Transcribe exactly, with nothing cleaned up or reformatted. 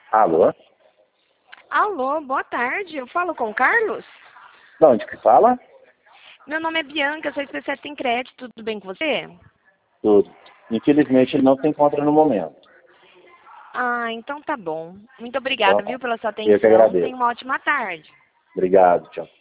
Alô? Alô, boa tarde. Eu falo com o Carlos? De onde que fala? Meu nome é Bianca, sou especialista em crédito. Tudo bem com você? Tudo. Infelizmente ele não se encontra no momento. Ah, então tá bom. Muito Então, obrigada, viu, pela sua eu que atenção. Tenha agradeço. uma ótima tarde. Obrigado, tchau.